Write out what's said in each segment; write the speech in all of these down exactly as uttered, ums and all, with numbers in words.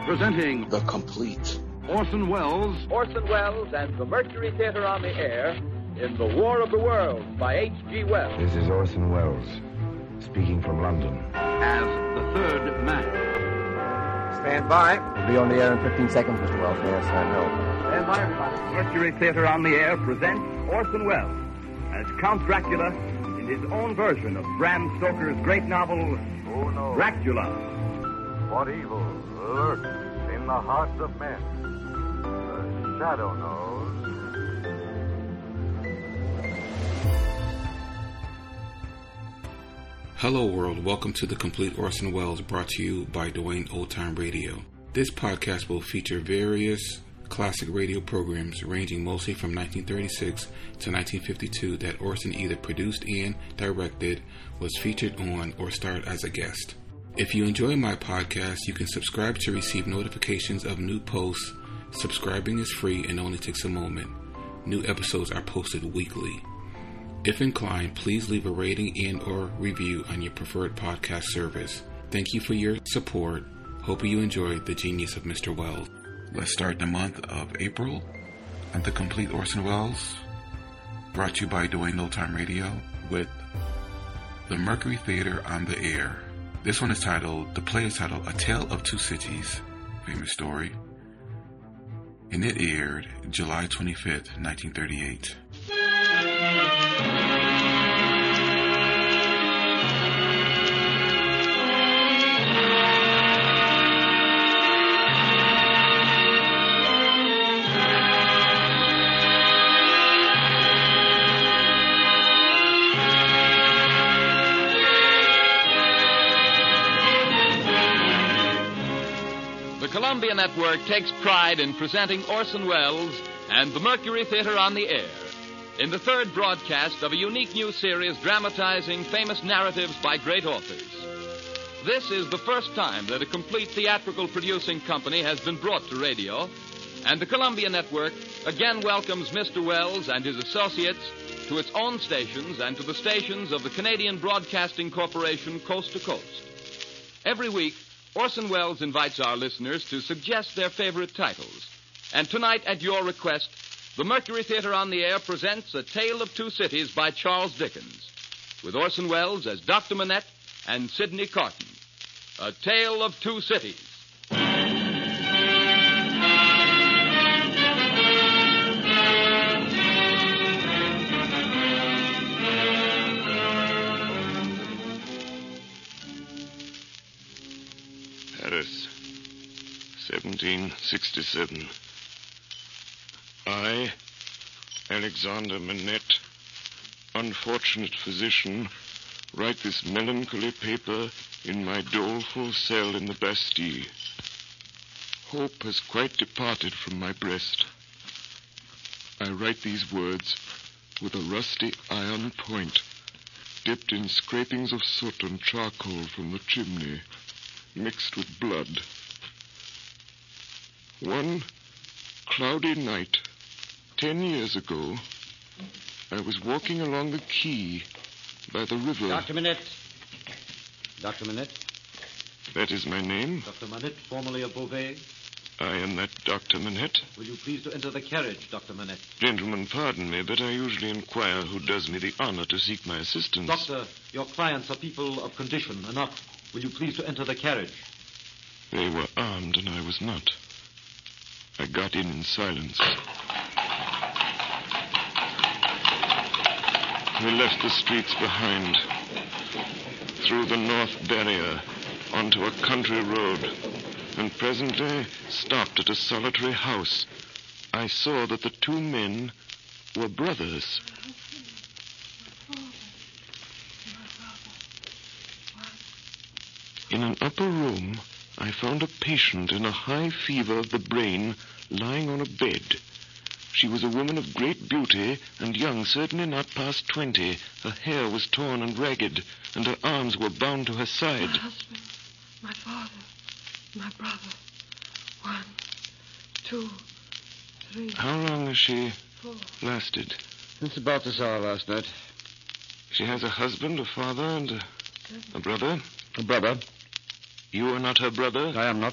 Presenting The Complete Orson Welles. Orson Welles and the Mercury Theatre on the Air in The War of the Worlds by H G Wells. This is Orson Welles, speaking from London. As the third man. Stand by. We'll be on the air in fifteen seconds, Mister Wells. Yes, I know. Stand by, everybody. Mercury Theatre on the Air presents Orson Welles as Count Dracula in his own version of Bram Stoker's great novel, Who knows Dracula. what evil lurks in the hearts of men? The shadow knows. Hello world, welcome to The Complete Orson Welles, brought to you by Dwayne Old Time Radio. This podcast will feature various classic radio programs ranging mostly from nineteen thirty-six to nineteen fifty-two that Orson either produced and directed, was featured on, or starred as a guest. If you enjoy my podcast, you can subscribe to receive notifications of new posts. Subscribing is free and only takes a moment. New episodes are posted weekly. If inclined, please leave a rating and or review on your preferred podcast service. Thank you for your support. Hope you enjoyed the genius of Mister Welles. Let's start the month of April at The Complete Orson Welles, brought to you by Dwayne Old Time Radio, with the Mercury Theatre on the Air. This one is titled, the play is titled A Tale of Two Cities, famous story, and it aired July twenty-fifth, nineteen thirty-eight. The Columbia Network takes pride in presenting Orson Welles and the Mercury Theatre on the Air in the third broadcast of a unique new series dramatizing famous narratives by great authors. This is the first time that a complete theatrical producing company has been brought to radio, and the Columbia Network again welcomes Mister Welles and his associates to its own stations and to the stations of the Canadian Broadcasting Corporation coast to coast. Every week, Orson Welles invites our listeners to suggest their favorite titles. And tonight, at your request, the Mercury Theatre on the Air presents A Tale of Two Cities by Charles Dickens, with Orson Welles as Doctor Manette and Sidney Carton. A Tale of Two Cities. Paris, seventeen sixty-seven. I, Alexander Manette, unfortunate physician, write this melancholy paper in my doleful cell in the Bastille. Hope has quite departed from my breast. I write these words with a rusty iron point, dipped in scrapings of soot and charcoal from the chimney, mixed with blood. One cloudy night, ten years ago, I was walking along the quay by the river. Doctor Manette. Doctor Manette. That is my name. Doctor Manette, formerly of Beauvais. I am that Doctor Manette. Will you please to enter the carriage, Doctor Manette? Gentlemen, pardon me, but I usually inquire who does me the honor to seek my assistance. Doctor, your clients are people of condition enough. Will you please to enter the carriage? They were armed and I was not. I got in in silence. We left the streets behind, through the North Barrier, onto a country road, and presently stopped at a solitary house. I saw that the two men were brothers. In an upper room, I found a patient in a high fever of the brain lying on a bed. She was a woman of great beauty and young, certainly not past twenty. Her hair was torn and ragged, and her arms were bound to her side. My husband, my father, my brother. One, two, three. How long has she four. lasted? Since about this hour last night. She has a husband, a father, and a, a brother? A brother. You are not her brother? I am not.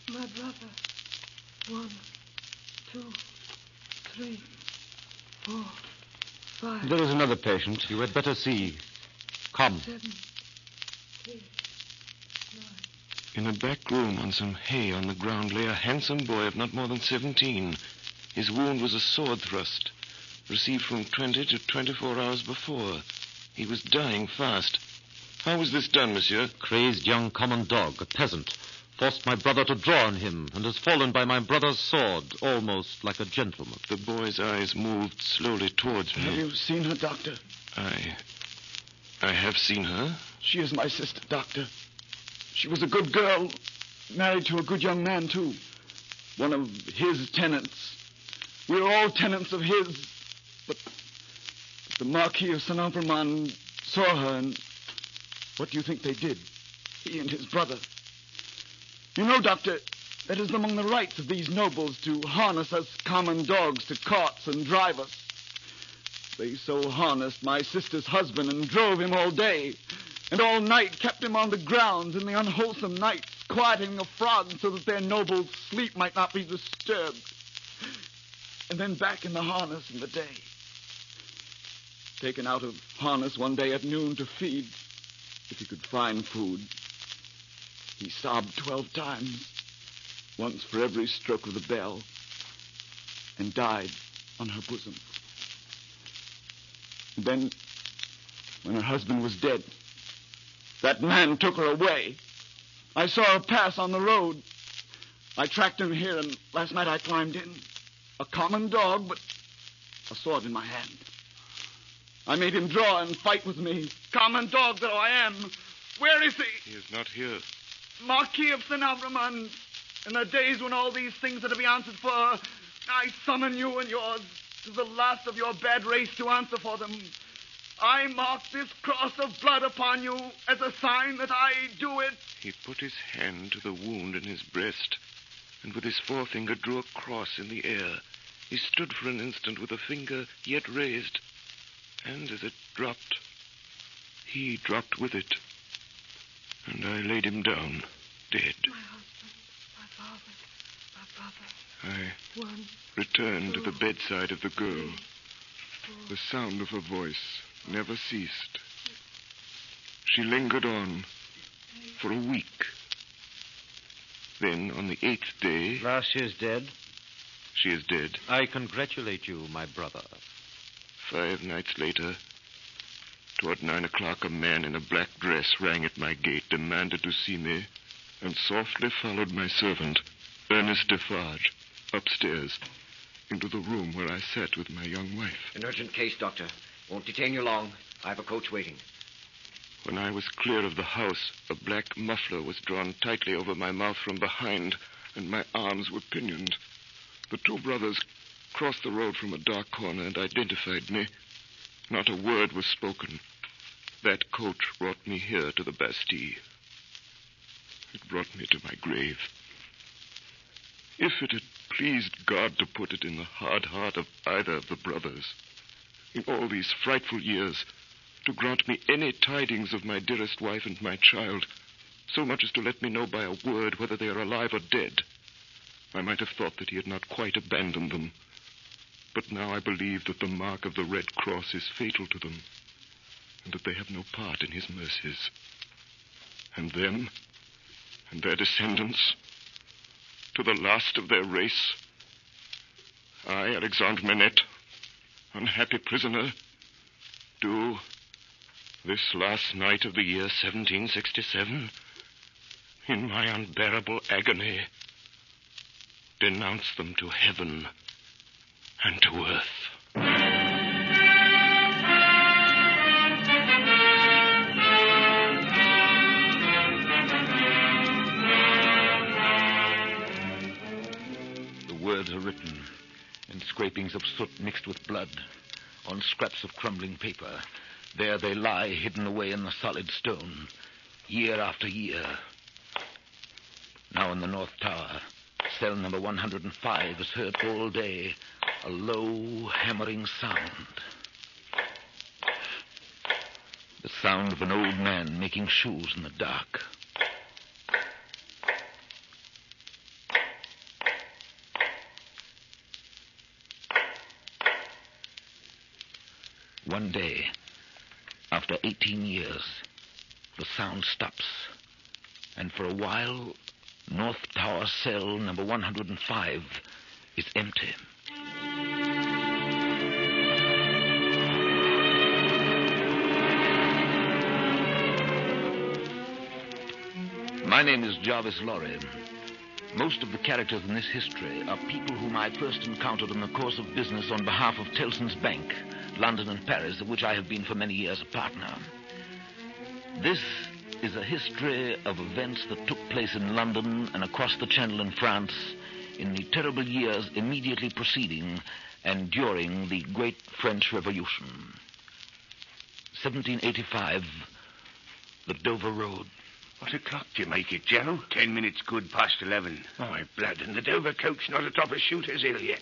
My brother. One, two, three, four, five. There is another patient. You had better see. Come. Seven, eight, nine. In a back room on some hay on the ground lay a handsome boy of not more than seventeen. His wound was a sword thrust, received from twenty to twenty-four hours before. He was dying fast. How was this done, monsieur? Crazed young common dog, a peasant, forced my brother to draw on him and has fallen by my brother's sword, almost like a gentleman. The boy's eyes moved slowly towards me. Have you seen her, Doctor? I... I have seen her. She is my sister, Doctor. She was a good girl, married to a good young man, too. One of his tenants. We are all tenants of his. But, but the Marquis of Saint Ambremont saw her, and what do you think they did? He and his brother. You know, Doctor, that is among the rights of these nobles to harness us common dogs to carts and drive us. They so harnessed my sister's husband and drove him all day, and all night kept him on the grounds in the unwholesome nights, quieting the frogs so that their noble sleep might not be disturbed. And then back in the harness in the day. Taken out of harness one day at noon to feed, if he could find food. He sobbed twelve times, once for every stroke of the bell, and died on her bosom. And then, when her husband was dead, that man took her away. I saw her pass on the road. I tracked him here, and last night I climbed in. A common dog, but a sword in my hand. I made him draw and fight with me. Common dog though I am. Where is he? He is not here. Marquis of Saint Ambremont. In the days when all these things are to be answered for, I summon you and yours to the last of your bad race to answer for them. I mark this cross of blood upon you as a sign that I do it. He put his hand to the wound in his breast, and with his forefinger drew a cross in the air. He stood for an instant with a finger yet raised, and as it dropped, he dropped with it, and I laid him down, dead. My husband, my father, my brother. I One, returned two, to the bedside of the girl. three, four. The sound of her voice never ceased. She lingered on for a week. Then, on the eighth day... Last she is dead? She is dead. I congratulate you, my brother. Five nights later, toward nine o'clock, a man in a black dress rang at my gate, demanded to see me, and softly followed my servant, Ernest Defarge, upstairs, into the room where I sat with my young wife. An urgent case, Doctor. Won't detain you long. I have a coach waiting. When I was clear of the house, a black muffler was drawn tightly over my mouth from behind, and my arms were pinioned. The two brothers crossed the road from a dark corner and identified me. Not a word was spoken. That coach brought me here to the Bastille. It brought me to my grave. If it had pleased God to put it in the hard heart of either of the brothers, in all these frightful years, to grant me any tidings of my dearest wife and my child, so much as to let me know by a word whether they are alive or dead, I might have thought that he had not quite abandoned them. But now I believe that the mark of the Red Cross is fatal to them, and that they have no part in his mercies. And them, and their descendants, to the last of their race, I, Alexandre Manette, unhappy prisoner, do, this last night of the year seventeen sixty-seven, in my unbearable agony, denounce them to heaven and to earth. The words are written in scrapings of soot mixed with blood on scraps of crumbling paper. There they lie, hidden away in the solid stone, year after year. Now in the North Tower, cell number one hundred five is heard all day, a low, hammering sound. The sound of an old man making shoes in the dark. One day, after eighteen years, the sound stops. And for a while, North Tower cell number one hundred five is empty. My name is Jarvis Lorry. Most of the characters in this history are people whom I first encountered in the course of business on behalf of Tellson's Bank, London and Paris, of which I have been for many years a partner. This is a history of events that took place in London and across the Channel in France in the terrible years immediately preceding and during the Great French Revolution. seventeen eighty-five, the Dover Road. What o'clock do you make it, Joe? Ten minutes good past eleven. My blood, and the Dover coach not atop a shooter's hill yet.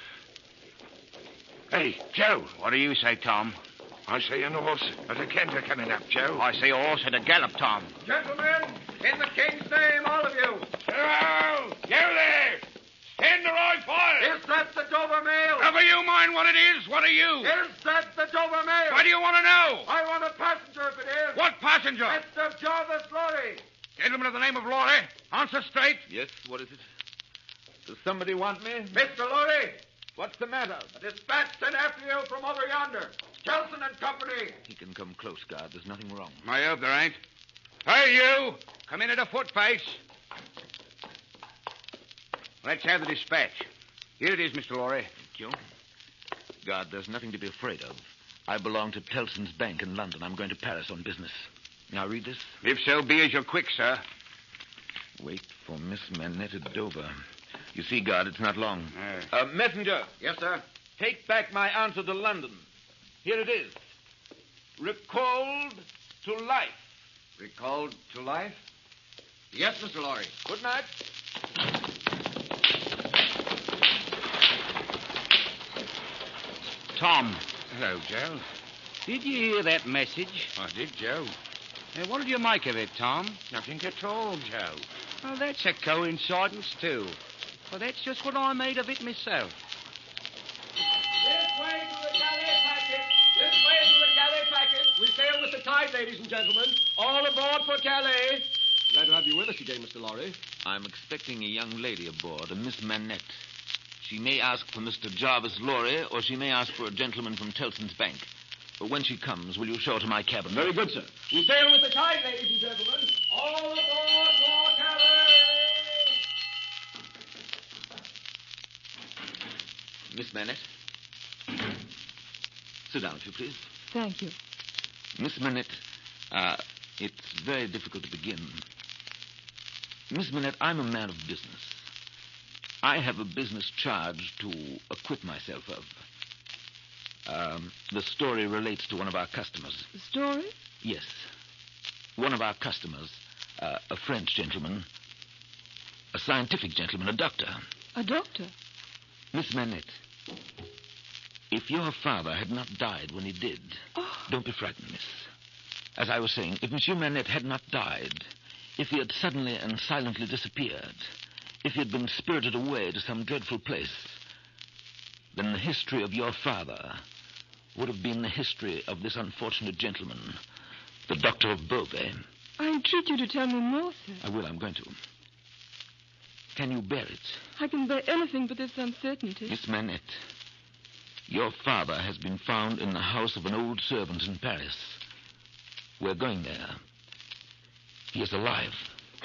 Hey, Joe. What do you say, Tom? I see an horse at a canter coming up, Joe. I see a horse at a gallop, Tom. Gentlemen, in the king's name, all of you. Hello! You there! Stand the right fire! Is that the Dover Mail? Never you mind what it is. What are you? Is that the Dover Mail? What do you want to know? I want a passenger if it is. What passenger? Mister Jarvis Lorry. Gentleman of the name of Lorry. Answer straight. Yes, what is it? Does somebody want me? Mister Lorry. What's the matter? A dispatch sent after you from over yonder. Kelson and Company. He can come close, guard. There's nothing wrong. I hope there ain't. Hey, you! Come in at a footpace. Let's have the dispatch. Here it is, Mister Lorry. Thank you. Guard, there's nothing to be afraid of. I belong to Tellson's Bank in London. I'm going to Paris on business. Now, read this. If so be as you're quick, sir. Wait for Miss Manette at Dover. You see, guard, it's not long. Uh, Uh, messenger, Yes, sir. take back my answer to London. Here it is. Recalled to life. Recalled to life? Yes, Mister Lorry. Good night. Tom, Hello, Joe. did you hear that message? I did, Joe. Uh, what did you make of it, Tom? Nothing at all, Joe. Oh, that's a coincidence, too. Well, that's just what I made of it myself. This way to the galley packet. This way to the galley packet. We sail with the tide, ladies and gentlemen. All aboard for Calais. Glad to have you with us again, Mister Lorry. I'm expecting a young lady aboard, a Miss Manette. She may ask for Mister Jarvis Lorry, or she may ask for a gentleman from Tellson's Bank. But when she comes, will you show her to my cabin? Very good, sir. We sail with the tide, ladies and gentlemen. All aboard for Calais. Miss Manette. Sit down, if you please. Thank you. Miss Manette, uh, it's very difficult to begin. Miss Manette, I'm a man of business. I have a business charge to acquit myself of. Um, the story relates to one of our customers. The story? Yes. One of our customers, uh, a French gentleman, a scientific gentleman, a doctor. A doctor? Miss Manette, if your father had not died when he did, oh. Don't be frightened, miss. As I was saying, if Monsieur Manette had not died, if he had suddenly and silently disappeared, if he had been spirited away to some dreadful place, then the history of your father would have been the history of this unfortunate gentleman, the Doctor of Beauvais. I entreat you to tell me more, sir. I will, I'm going to. Can you bear it? I can bear anything but this uncertainty. Miss Manette, your father has been found in the house of an old servant in Paris. We're going there. He is alive.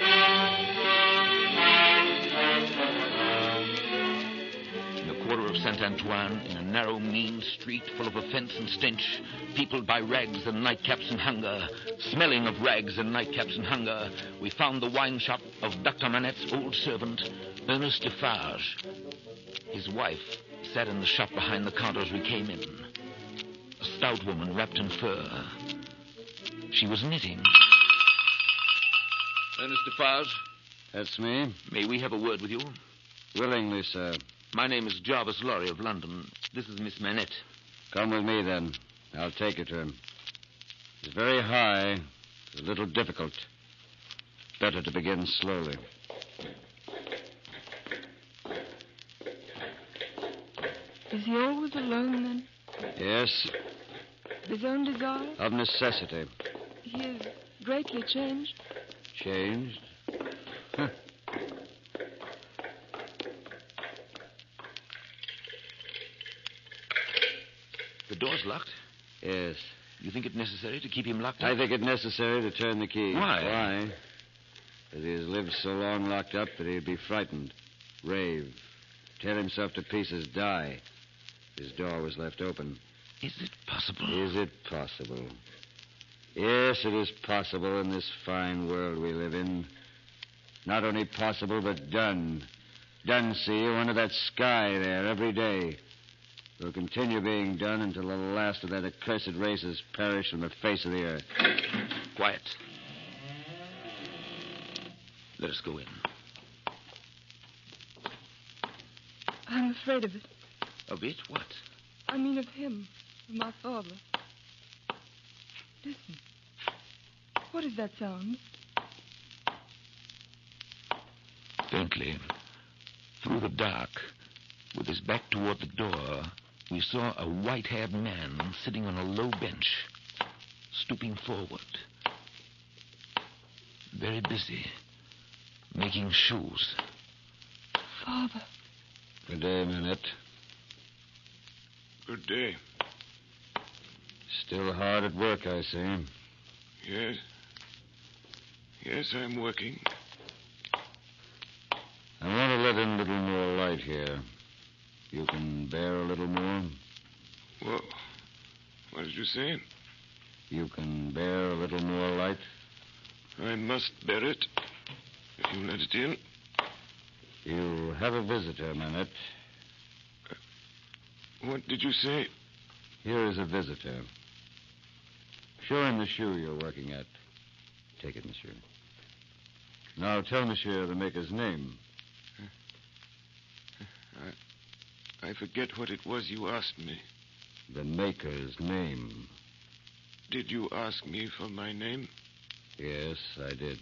In the quarter of Saint Antoine, in a narrow, mean street full of offense and stench, peopled by rags and nightcaps and hunger, smelling of rags and nightcaps and hunger, we found the wine shop of Doctor Manette's old servant, Ernest Defarge. His wife sat in the shop behind the counter as we came in. A stout woman wrapped in fur. She was knitting. Ernest Defarge? That's me. May we have a word with you? Willingly, sir. My name is Jarvis Lorry of London. This is Miss Manette. Come with me, then. I'll take you to him. It's very high. It's a little difficult. Better to begin slowly. Is he always alone, then? Yes. Of his own desire? Of necessity. He is greatly changed. Changed? Huh. The door's locked? Yes. You think it necessary to keep him locked up? I think it necessary to turn the key. Why? Why? Because he has lived so long locked up that he'd be frightened, rave, tear himself to pieces, die. His door was left open. Is it possible? Is it possible? Yes, it is possible in this fine world we live in. Not only possible, but done. Done, see you, under that sky there every day. Will continue being done until the last of that accursed race has perished from the face of the earth. Quiet. Let us go in. I'm afraid of it. Of it? What? I mean of him, of my father. Listen. What is that sound? Faintly, through the dark, with his back toward the door, we saw a white-haired man sitting on a low bench, stooping forward. Very busy, making shoes. Father. Good day, Manette. Good day. Still hard at work, I see. Yes. Yes, I'm working. I want to let in a little more light here. You can bear a little more? Well, what did you say? You can bear a little more light? I must bear it, if you let it in. You have a visitor, Manette. Uh, what did you say? Here is a visitor. Show him the shoe you're working at. Take it, monsieur. Now tell monsieur the maker's name. I, I forget what it was you asked me. The maker's name. Did you ask me for my name? Yes, I did.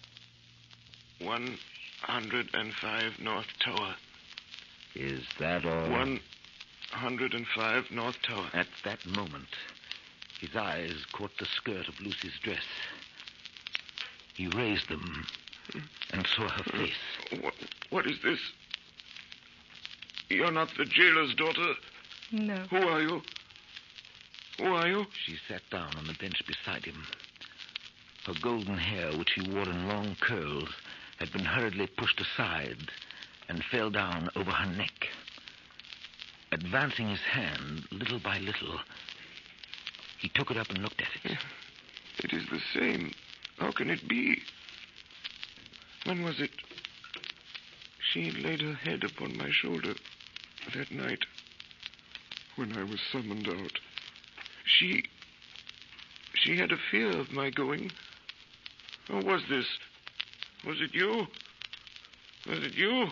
one hundred five North Tower. Is that all? one hundred five North Tower. At that moment, his eyes caught the skirt of Lucy's dress. He raised them and saw her face. What, what is this? You're not the jailer's daughter? No. Who are you? Who are you? She sat down on the bench beside him. Her golden hair, which she wore in long curls, had been hurriedly pushed aside and fell down over her neck. Advancing his hand, little by little, he took it up and looked at it. It is the same. How can it be? When was it? She laid her head upon my shoulder that night when I was summoned out. She... She had a fear of my going. Or was this? Was it you? Was it you?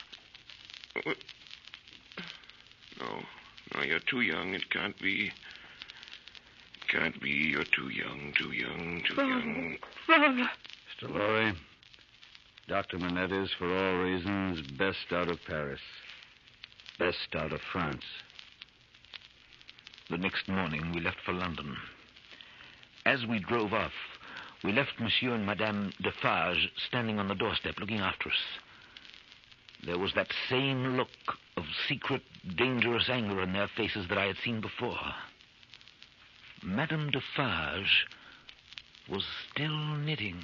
No. No, you're too young. It can't be. It can't be. You're too young, too young, too Father. young. Father. Mister Lorry, Doctor Manette is, for all reasons, best out of Paris. Best out of France. The next morning, we left for London. As we drove off, we left Monsieur and Madame Defarge standing on the doorstep looking after us. There was that same look of secret, dangerous anger in their faces that I had seen before. Madame Defarge was still knitting.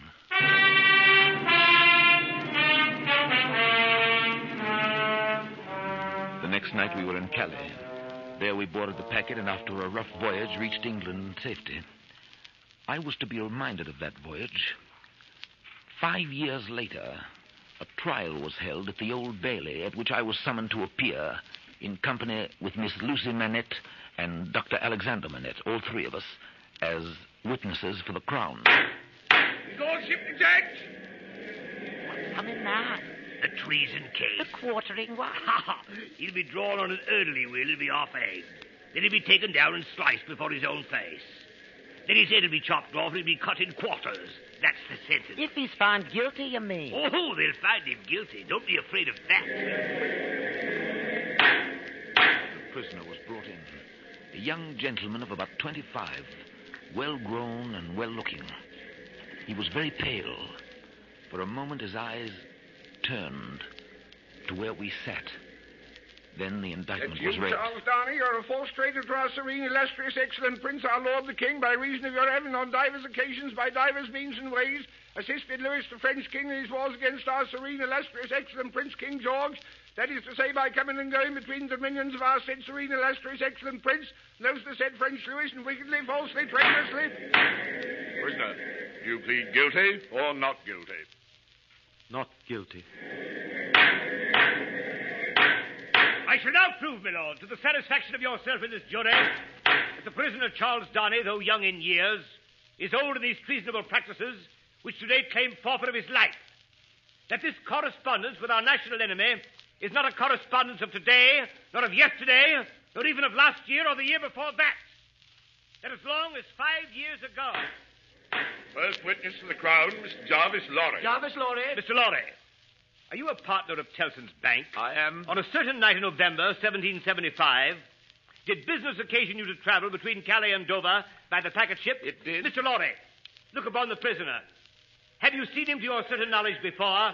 The next night we were in Calais. There we boarded the packet and after a rough voyage reached England in safety. I was to be reminded of that voyage. Five years later, a trial was held at the Old Bailey at which I was summoned to appear in company with Miss Lucy Manette and Doctor Alexander Manette, all three of us, as witnesses for the Crown. Is all ship intact? What's coming now? The treason case. The quartering one? He'll be drawn on an early will. He'll be half-egged. Then he'll be taken down and sliced before his own face. Then his head will be chopped off and he'll be cut in quarters. That's the sentence. If he's found guilty, you mean? Oh, they'll find him guilty. Don't be afraid of that. The prisoner was brought in. A young gentleman of about twenty-five, well-grown and well-looking. He was very pale. For a moment, his eyes turned to where we sat. Then the indictment That's was you, read. Charles Darnay. You're a false traitor to our serene, illustrious, excellent prince, our lord the king, by reason of your having on divers occasions, by divers means and ways, assisted Louis the French king in his wars against our serene, illustrious, excellent prince, King George. That is to say, by coming and going between the dominions of our said serene, illustrious, excellent prince, those the said French Louis, and wickedly, falsely, traitorously. Prisoner, do you plead guilty or not guilty? Not guilty. I shall now prove, my lord, to the satisfaction of yourself in this jury, that the prisoner Charles Darnay, though young in years, is old in these treasonable practices which today claim forfeit of his life. That this correspondence with our national enemy is not a correspondence of today, nor of yesterday, nor even of last year or the year before that. That as long as five years ago... First witness to the crown, Mister Jarvis Lorry. Jarvis Lorry. Mister Lorry, are you a partner of Tellson's Bank? I am. On a certain night in November, seventeen seventy-five, did business occasion you to travel between Calais and Dover by the packet ship? It did. Mister Lorry, look upon the prisoner. Have you seen him to your certain knowledge before?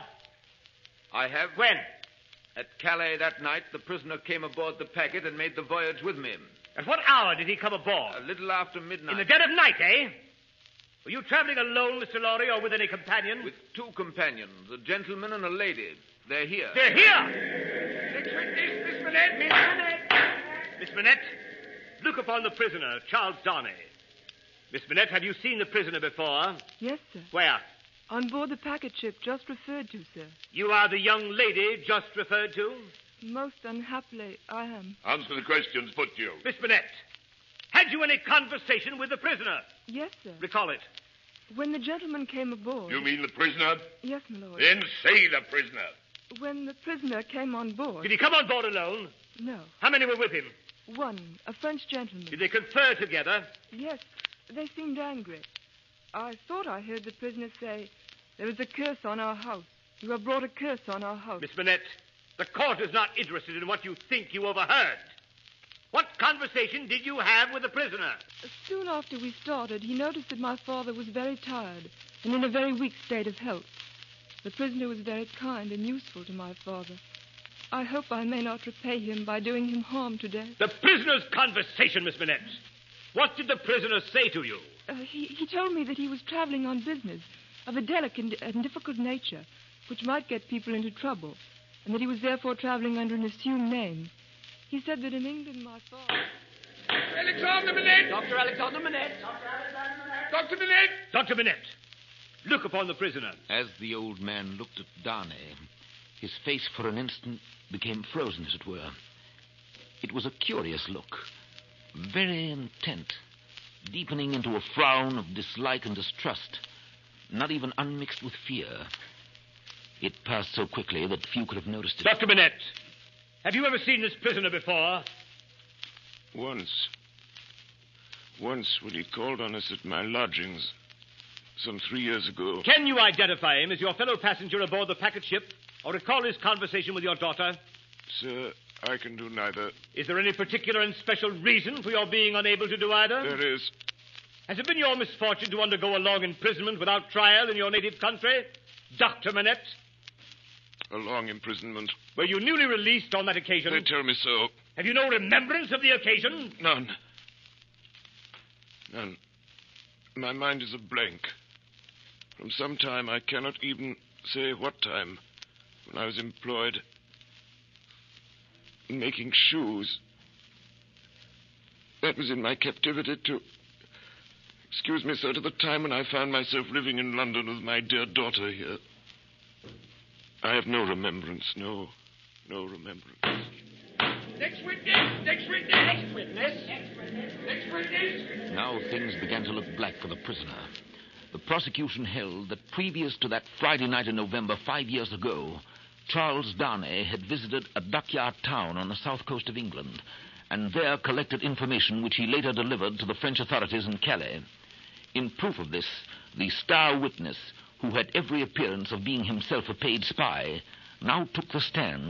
I have. When? At Calais that night, the prisoner came aboard the packet and made the voyage with me. At what hour did he come aboard? A little after midnight. In the dead of night, eh? Were you traveling alone, Mister Lorry, or with any companion? With two companions, a gentleman and a lady. They're here. They're here! Next witness, Miss Manette. Miss Manette. Miss Manette, look upon the prisoner, Charles Darnay. Miss Manette, have you seen the prisoner before? Yes, sir. Where? On board the packet ship just referred to, sir. You are the young lady just referred to? Most unhappily, I am. Answer the questions put to you. Miss Manette, had you any conversation with the prisoner? Yes, sir. Recall it. When the gentleman came aboard... You mean the prisoner? Yes, my lord. Then say the prisoner. When the prisoner came on board... Did he come on board alone? No. How many were with him? One, a French gentleman. Did they confer together? Yes, they seemed angry. I thought I heard the prisoner say, there is a curse on our house. You have brought a curse on our house. Miss Manette, the court is not interested in what you think you overheard. What conversation did you have with the prisoner? Soon after we started, he noticed that my father was very tired and in a very weak state of health. The prisoner was very kind and useful to my father. I hope I may not repay him by doing him harm today. The prisoner's conversation, Miss Manette. What did the prisoner say to you? Uh, he, he told me that he was traveling on business of a delicate and difficult nature, which might get people into trouble, and that he was therefore traveling under an assumed name. He said that in England, my father... Alexander Manette! Doctor Alexander Manette! Doctor Manette! Doctor Manette, look upon the prisoner. As the old man looked at Darnay, his face for an instant became frozen, as it were. It was a curious look, very intent, deepening into a frown of dislike and distrust, not even unmixed with fear. It passed so quickly that few could have noticed it. Doctor Manette, have you ever seen this prisoner before? Once. Once when he called on us at my lodgings some three years ago. Can you identify him as your fellow passenger aboard the packet ship, or recall his conversation with your daughter? Sir, I can do neither. Is there any particular and special reason for your being unable to do either? There is. Has it been your misfortune to undergo a long imprisonment without trial in your native country, Doctor Manette? A long imprisonment. Were you newly released on that occasion? They tell me so. Have you no remembrance of the occasion? None. None. My mind is a blank. From some time, I cannot even say what time, when I was employed in making shoes. That was in my captivity to... Excuse me, sir, to the time when I found myself living in London with my dear daughter here. I have no remembrance, no, no remembrance. Next witness! Next witness! Next witness! Next witness! Now things began to look black for the prisoner. The prosecution held that previous to that Friday night in November five years ago, Charles Darnay had visited a dockyard town on the south coast of England, and there collected information which he later delivered to the French authorities in Calais. In proof of this, the star witness, who had every appearance of being himself a paid spy, now took the stand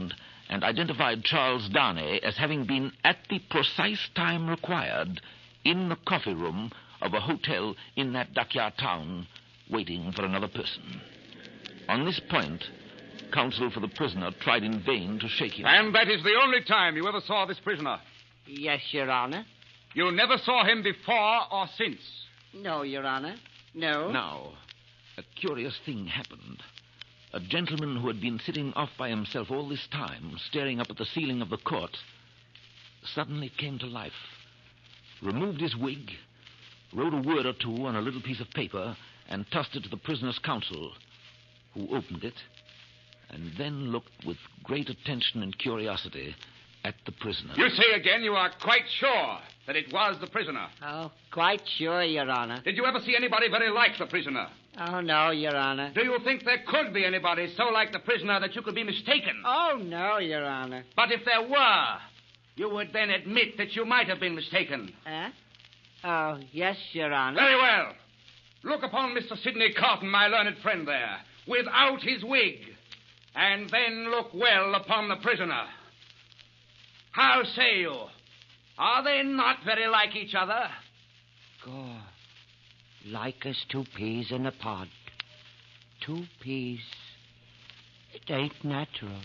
and identified Charles Darnay as having been at the precise time required in the coffee room of a hotel in that Dakyar town, waiting for another person. On this point, counsel for the prisoner tried in vain to shake him. And that is the only time you ever saw this prisoner? Yes, Your Honor. You never saw him before or since? No, Your Honor. No. Now, a curious thing happened. A gentleman who had been sitting off by himself all this time, staring up at the ceiling of the court, suddenly came to life, removed his wig, wrote a word or two on a little piece of paper, and tossed it to the prisoner's counsel, who opened it, and then looked with great attention and curiosity at the prisoner. You say again you are quite sure that it was the prisoner? Oh, quite sure, Your Honor. Did you ever see anybody very like the prisoner? Oh, no, Your Honor. Do you think there could be anybody so like the prisoner that you could be mistaken? Oh, no, Your Honor. But if there were, you would then admit that you might have been mistaken. Huh? Oh, yes, Your Honor. Very well. Look upon Mister Sidney Carton, my learned friend there, without his wig, and then look well upon the prisoner. How say you? Are they not very like each other? God, like as two peas in a pod. Two peas. It ain't natural.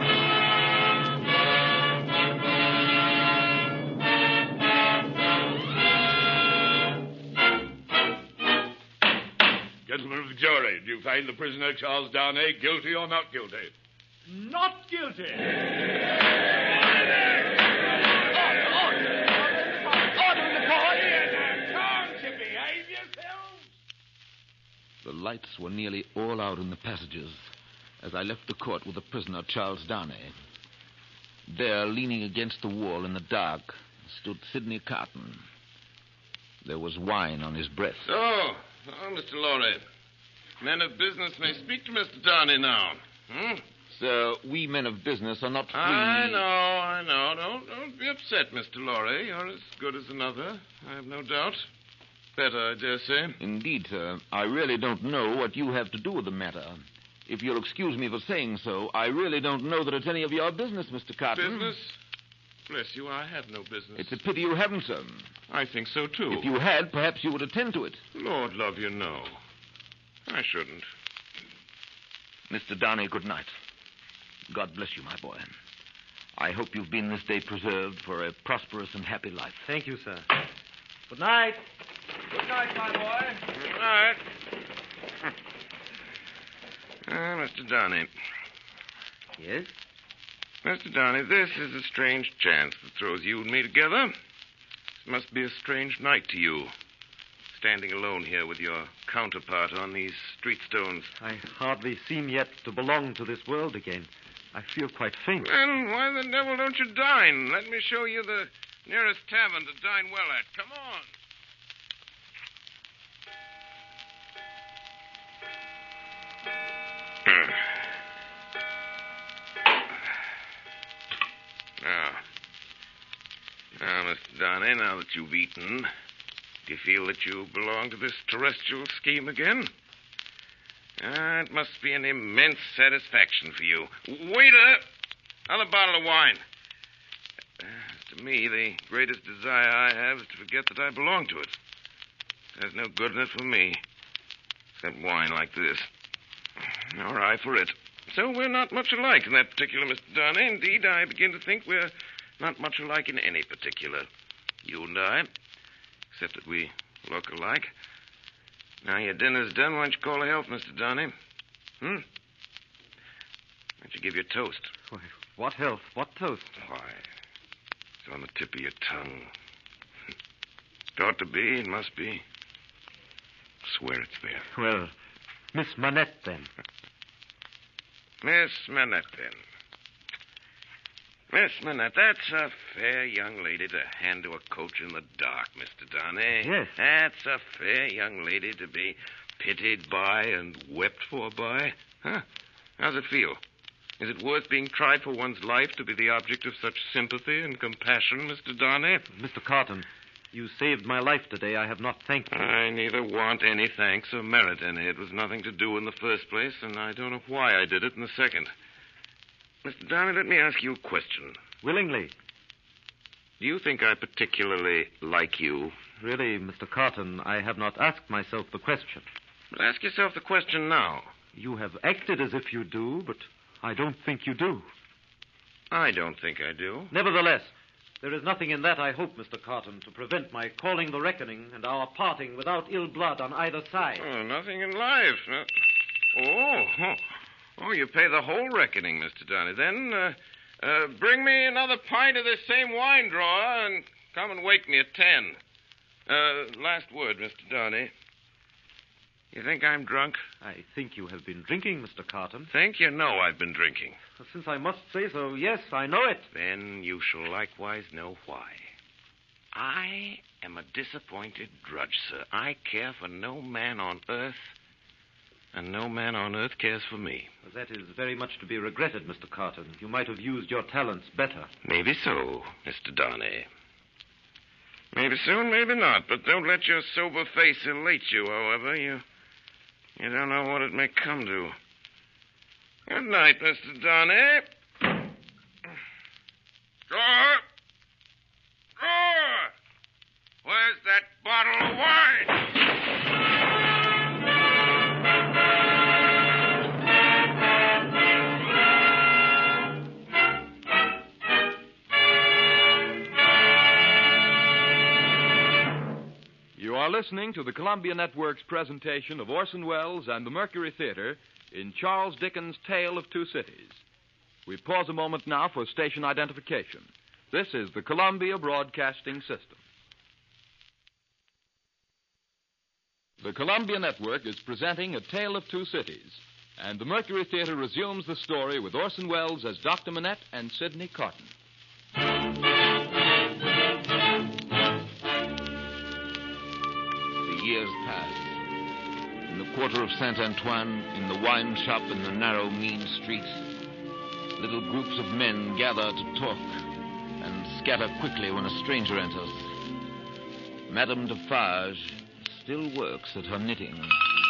Gentlemen of the jury, do you find the prisoner Charles Darnay guilty or not guilty? Not guilty. The lights were nearly all out in the passages as I left the court with the prisoner, Charles Darnay. There, leaning against the wall in the dark, stood Sidney Carton. There was wine on his breath. So, oh, Mister Lorry, men of business may speak to Mister Darnay now. Hmm? Sir, we men of business are not free. I know, I know. Don't, don't be upset, Mister Lorry. You're as good as another, I have no doubt. Better, I dare say. Indeed, sir. I really don't know what you have to do with the matter. If you'll excuse me for saying so, I really don't know that it's any of your business, Mister Carton. Business? Bless you, I have no business. It's a pity you haven't, sir. I think so, too. If you had, perhaps you would attend to it. Lord love you, no. I shouldn't. Mister Darnay, good night. God bless you, my boy. I hope you've been this day preserved for a prosperous and happy life. Thank you, sir. Good night. Good night, my boy. Good night. Ah, Mister Darnay. Yes? Mister Darnay, this is a strange chance that throws you and me together. This must be a strange night to you, standing alone here with your counterpart on these street stones. I hardly seem yet to belong to this world again. I feel quite faint. Then why the devil don't you dine? Let me show you the nearest tavern to dine well at. Come on. Now, now, Mister Darnay, now that you've eaten, do you feel that you belong to this terrestrial scheme again? Ah, it must be an immense satisfaction for you. Waiter, another bottle of wine. Uh, to me, the greatest desire I have is to forget that I belong to it. There's no good in it for me, except wine like this. Nor I for it. So we're not much alike in that particular, Mister Darnay. Indeed, I begin to think we're not much alike in any particular. You and I, except that we look alike. Now your dinner's done, why don't you call a health, Mister Darnay? Hmm? Why don't you give your toast? Why, what health? What toast? Why, it's on the tip of your tongue. It ought to be, it must be. Swear it's there. Well, Miss Manette, then. Miss Manette, then. Miss Manette, that's a fair young lady to hand to a coach in the dark, Mister Darnay. Yes. That's a fair young lady to be pitied by and wept for by. Huh? How's it feel? Is it worth being tried for one's life to be the object of such sympathy and compassion, Mister Darnay? Mister Carton, you saved my life today. I have not thanked you. I neither want any thanks or merit any. It was nothing to do in the first place, and I don't know why I did it in the second. Mister Darnay, let me ask you a question. Willingly. Do you think I particularly like you? Really, Mister Carton, I have not asked myself the question. But ask yourself the question now. You have acted as if you do, but I don't think you do. I don't think I do. Nevertheless, there is nothing in that, I hope, Mister Carton, to prevent my calling the reckoning and our parting without ill blood on either side. Oh, nothing in life. No. Oh, oh, oh, you pay the whole reckoning, Mister Darnay. Then uh, uh, bring me another pint of this same wine drawer and come and wake me at ten. Uh, last word, Mister Darnay. You think I'm drunk? I think you have been drinking, Mister Carton. Think you know I've been drinking. Since I must say so, yes, I know it. Then you shall likewise know why. I am a disappointed drudge, sir. I care for no man on earth, and no man on earth cares for me. That is very much to be regretted, Mister Carton. You might have used your talents better. Maybe so, Mister Darnay. Maybe so, maybe not. But don't let your sober face elate you, however. You, you don't know what it may come to. Good night, Mister Darnay. Drawer! Drawer! Where's that bottle of wine? You are listening to the Columbia Network's presentation of Orson Welles and the Mercury Theater in Charles Dickens' Tale of Two Cities. We pause a moment now for station identification. This is the Columbia Broadcasting System. The Columbia Network is presenting A Tale of Two Cities, and the Mercury Theater resumes the story with Orson Welles as Doctor Manette and Sidney Carton. The years pass. In the quarter of Saint Antoine, in the wine shop in the narrow, mean streets, little groups of men gather to talk and scatter quickly when a stranger enters. Madame Defarge still works at her knitting.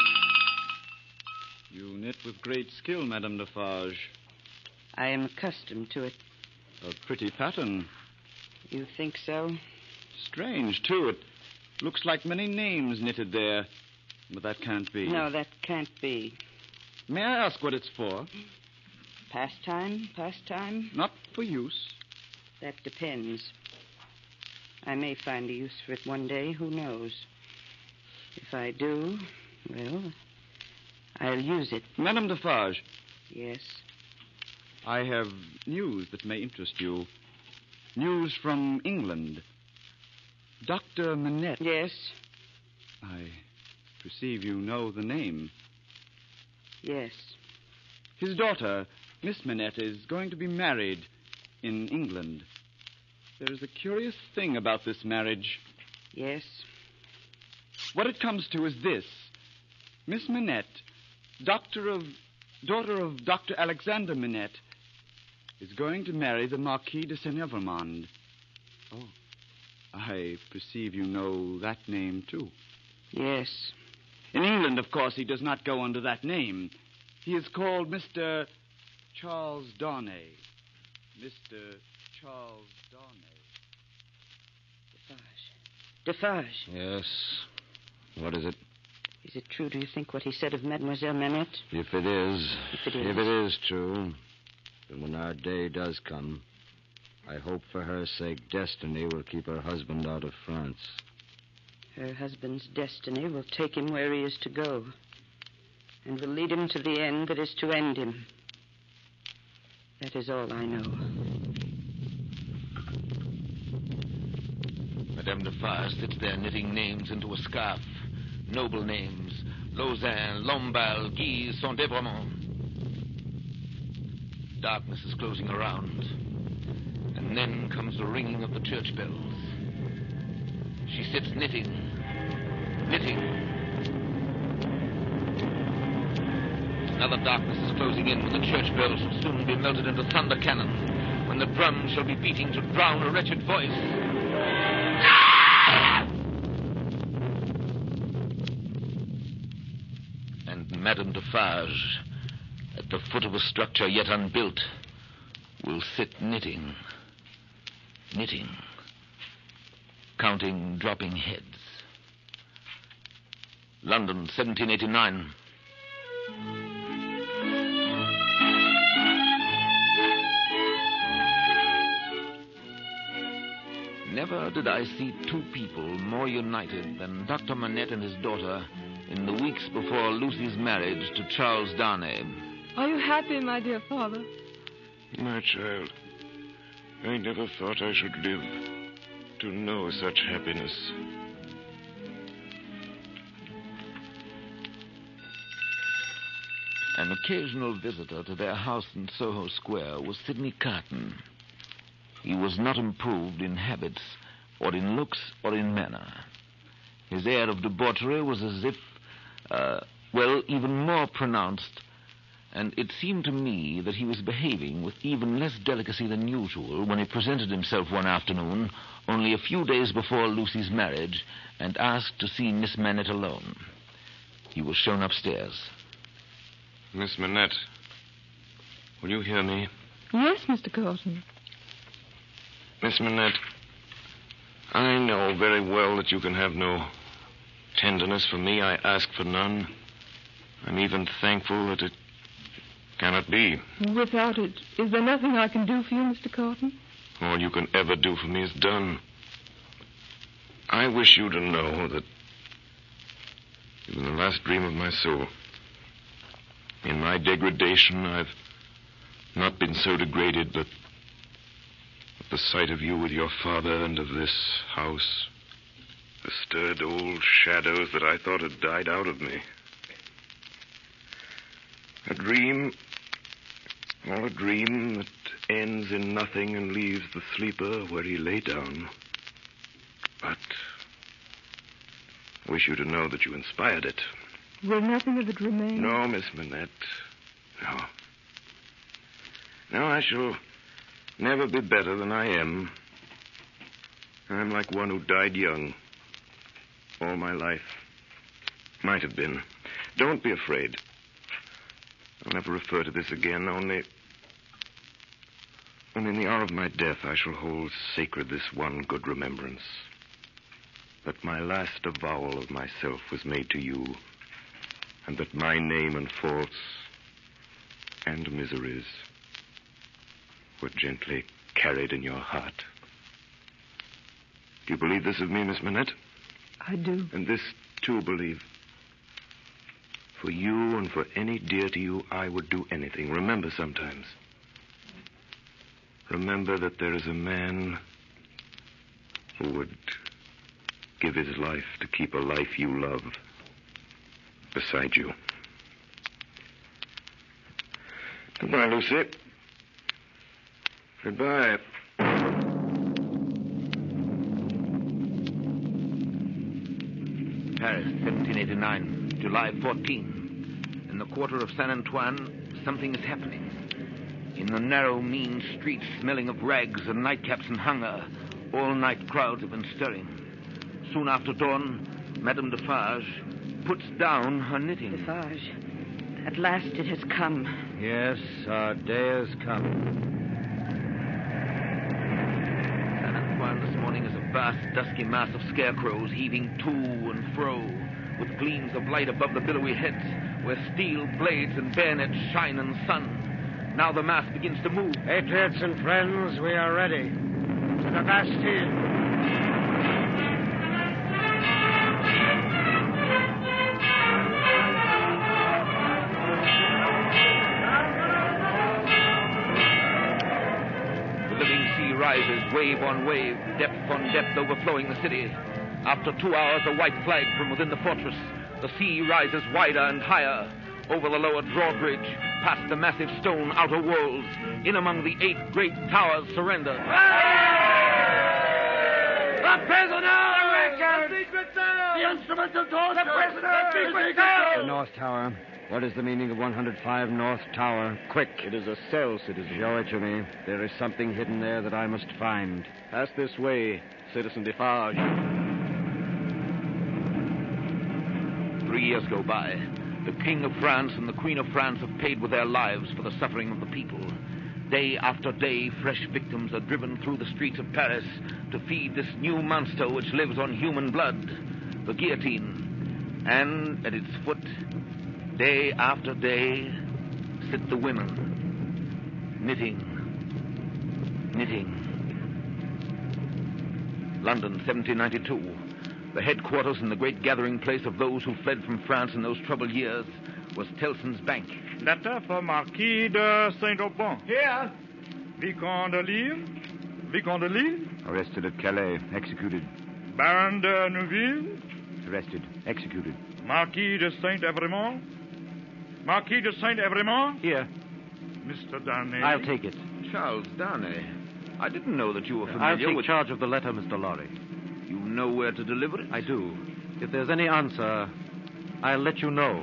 You knit with great skill, Madame Defarge. I am accustomed to it. A pretty pattern. You think so? Strange, too. It looks like many names knitted there. But that can't be. No, that can't be. May I ask what it's for? Pastime? Pastime? Not for use. That depends. I may find a use for it one day. Who knows? If I do, well, I'll use it. Madame Defarge. Yes? I have news that may interest you. News from England. Doctor Manette. Yes? I perceive you know the name. Yes. His daughter, Miss Manette, is going to be married in England. There is a curious thing about this marriage. Yes? What it comes to is this. Miss Manette, doctor of, daughter of Doctor Alexander Manette, is going to marry the Marquis de Saint-Evremond. Oh, I perceive you know that name, too. Yes. In England, of course, he does not go under that name. He is called Mister Charles Darnay. Mister Charles Darnay. Defarge. Defarge. Yes. What is it? Is it true, do you think, what he said of Mademoiselle Manette? If it is. If it is. If it is true, then when our day does come, I hope for her sake destiny will keep her husband out of France. Her husband's destiny will take him where he is to go, and will lead him to the end that is to end him. That is all I know. Madame Defarge sits there knitting names into a scarf. Noble names. Lausanne, Lamballe, Guise, Saint-Evremond. Darkness is closing around. And then comes the ringing of the church bells. She sits knitting. Knitting. Another darkness is closing in when the church bells shall soon be melted into thunder cannon, when the drums shall be beating to drown a wretched voice. And Madame Defarge, at the foot of a structure yet unbuilt, will sit knitting, knitting, counting dropping heads. London, seventeen eighty-nine. Never did I see two people more united than Doctor Manette and his daughter in the weeks before Lucy's marriage to Charles Darnay. Are you happy, my dear father? My child, I never thought I should live to know such happiness. An occasional visitor to their house in Soho Square was Sidney Carton. He was not improved in habits, or in looks, or in manner. His air of debauchery was as if, uh, well, even more pronounced, and it seemed to me that he was behaving with even less delicacy than usual when he presented himself one afternoon, only a few days before Lucy's marriage, and asked to see Miss Manette alone. He was shown upstairs. Miss Manette, will you hear me? Yes, Mister Carton. Miss Manette, I know very well that you can have no tenderness for me. I ask for none. I'm even thankful that it cannot be. Without it, is there nothing I can do for you, Mister Carton? All you can ever do for me is done. I wish you to know that in the last dream of my soul, in my degradation, I've not been so degraded, but at the sight of you with your father and of this house, the stirred old shadows that I thought had died out of me. A dream, all a dream that ends in nothing and leaves the sleeper where he lay down. But I wish you to know that you inspired it. Will nothing of it remain? No, Miss Manette. No. No, I shall never be better than I am. I'm like one who died young. All my life. Might have been. Don't be afraid. I'll never refer to this again, only... Only in the hour of my death I shall hold sacred this one good remembrance. That my last avowal of myself was made to you, and that my name and faults and miseries were gently carried in your heart. Do you believe this of me, Miss Manette? I do. And this, too, believe. For you and for any dear to you, I would do anything. Remember sometimes. Remember that there is a man who would give his life to keep a life you love beside you. Goodbye, Lucy. Goodbye. Paris, seventeen eighty-nine, July fourteenth. In the quarter of Saint Antoine, something is happening. In the narrow, mean streets, smelling of rags and nightcaps and hunger, all-night crowds have been stirring. Soon after dawn, Madame Defarge puts down her knitting. Defarge, at last it has come. Yes, our day has come. Saint Antoine this morning is a vast, dusky mass of scarecrows heaving to and fro, with gleams of light above the billowy heads, where steel blades and bayonets shine in the sun. Now the mass begins to move. Patriots and friends, we are ready. To the Bastille. The living sea rises, wave on wave, depth on depth, overflowing the city. After two hours, a white flag from within the fortress. The sea rises wider and higher, over the lower drawbridge, past the massive stone outer walls, in among the eight great towers surrender. The prisoner! The secret cell! The instruments of torture! The prisoner! The secret cell! The North Tower. What is the meaning of one hundred five North Tower? Quick. It is a cell, citizen. Show it to me. There is something hidden there that I must find. Pass this way, Citizen Defarge. Three years go by. The King of France and the Queen of France have paid with their lives for the suffering of the people. Day after day, fresh victims are driven through the streets of Paris to feed this new monster which lives on human blood, the guillotine. And at its foot, day after day, sit the women, knitting, knitting. London, seventeen ninety-two. The headquarters and the great gathering place of those who fled from France in those troubled years was Tellson's Bank. Letter for Marquis de Saint-Aubin. Here. Vicomte de Lille. Vicomte de Lille. Arrested at Calais. Executed. Baron de Neuville. Arrested. Executed. Marquis de Saint-Evremont. Marquis de Saint-Evremont. Here. Mister Darnay. I'll take it. Charles Darnay. I didn't know that you were familiar I'll take with... charge of the letter, Mister Lorry. You know where to deliver it? I do. If there's any answer, I'll let you know.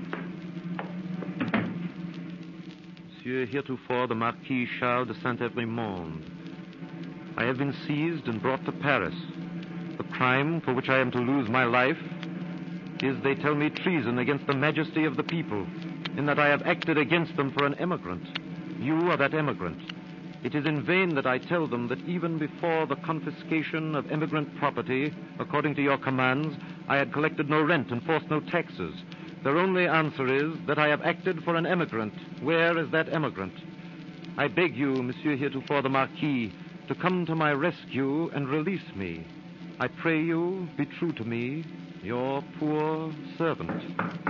Monsieur, heretofore the Marquis Charles de Saint-Evremond. I have been seized and brought to Paris. The crime for which I am to lose my life is, they tell me, treason against the majesty of the people, in that I have acted against them for an emigrant. You are that emigrant. It is in vain that I tell them that even before the confiscation of emigrant property, according to your commands, I had collected no rent and forced no taxes. Their only answer is that I have acted for an emigrant. Where is that emigrant? I beg you, Monsieur heretofore the Marquis, to come to my rescue and release me. I pray you, be true to me, your poor servant.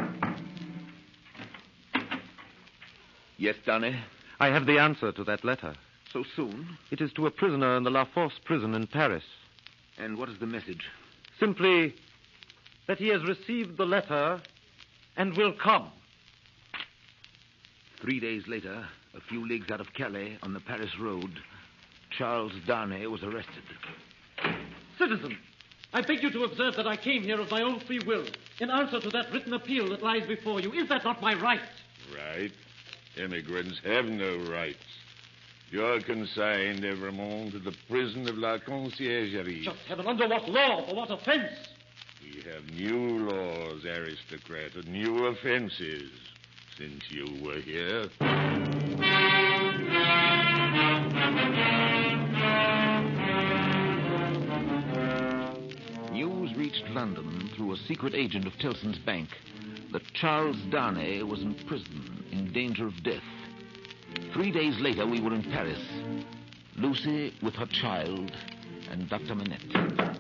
Yes, Darnay? I have the answer to that letter. So soon? It is to a prisoner in the La Force prison in Paris. And what is the message? Simply that he has received the letter and will come. Three days later, a few leagues out of Calais, on the Paris road, Charles Darnay was arrested. Citizen, I beg you to observe that I came here of my own free will, in answer to that written appeal that lies before you. Is that not my right? Right. Immigrants have no rights. You're consigned, Evremont, to the prison of La Conciergerie. Just heaven, under what law? For what offense? We have new laws, aristocrat, and new offenses since you were here. News reached London through a secret agent of Tellson's Bank that Charles Darnay was in prison in danger of death. Three days later, we were in Paris. Lucy with her child and Doctor Manette.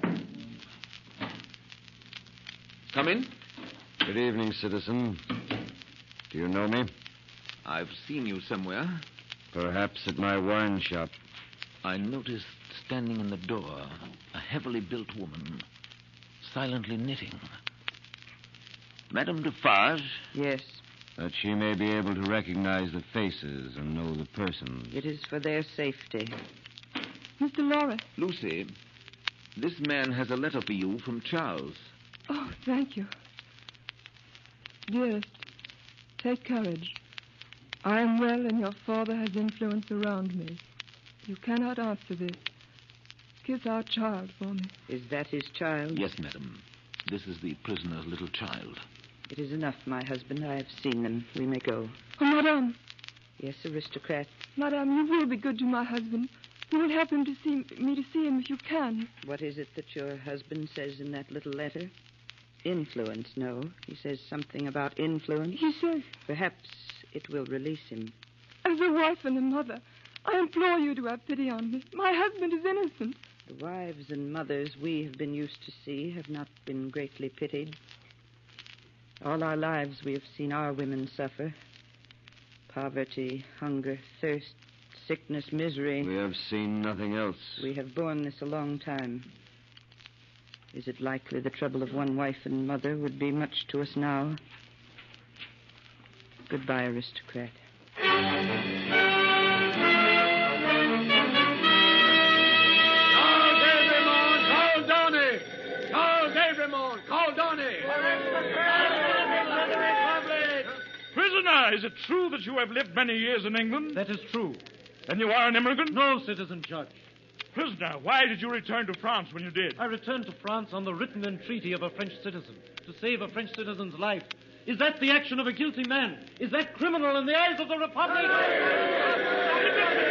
Come in. Good evening, citizen. Do you know me? I've seen you somewhere. Perhaps at my wine shop. I noticed standing in the door a heavily built woman, silently knitting. Madame Defarge? Yes. That she may be able to recognize the faces and know the persons. It is for their safety. Mister Lorry. Lucy, this man has a letter for you from Charles. Oh, thank you. Dearest, take courage. I am well, and your father has influence around me. You cannot answer this. Kiss our child for me. Is that his child? Yes, madam. This is the prisoner's little child. It is enough, my husband. I have seen them. We may go. Oh, Madame. Yes, aristocrat. Madame, you will be good to my husband. You will help him to see me to see him if you can. What is it that your husband says in that little letter? Influence, no. He says something about influence. He says... Perhaps it will release him. As a wife and a mother, I implore you to have pity on me. My husband is innocent. The wives and mothers we have been used to see have not been greatly pitied. All our lives we have seen our women suffer. Poverty, hunger, thirst, sickness, misery. We have seen nothing else. We have borne this a long time. Is it likely the trouble of one wife and mother would be much to us now? Goodbye, aristocrat. Charles Evremont, call Donny! Charles Evremont, call Donny! Prisoner, is it true that you have lived many years in England? That is true. Then you are an immigrant? No, citizen judge. Prisoner, why did you return to France when you did? I returned to France on the written entreaty of a French citizen to save a French citizen's life. Is that the action of a guilty man? Is that criminal in the eyes of the Republic?